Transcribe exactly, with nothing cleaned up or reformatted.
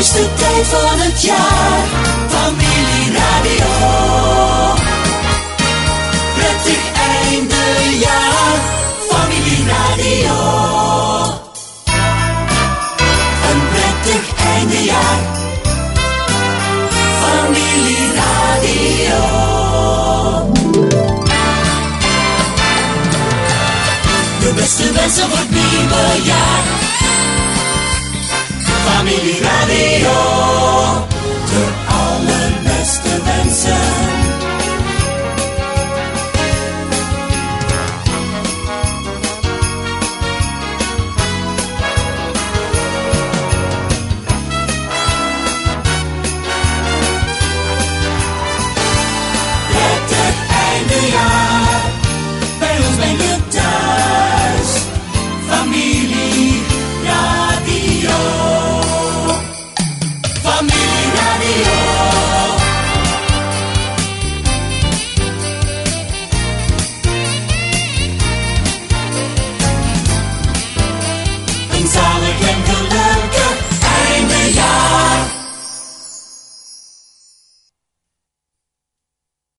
mooiste tijd van het jaar, familieradio. Prettig eindejaar, familieradio. Een prettig eindejaar, familieradio. De beste wensen voor het nieuwe jaar, familieradio.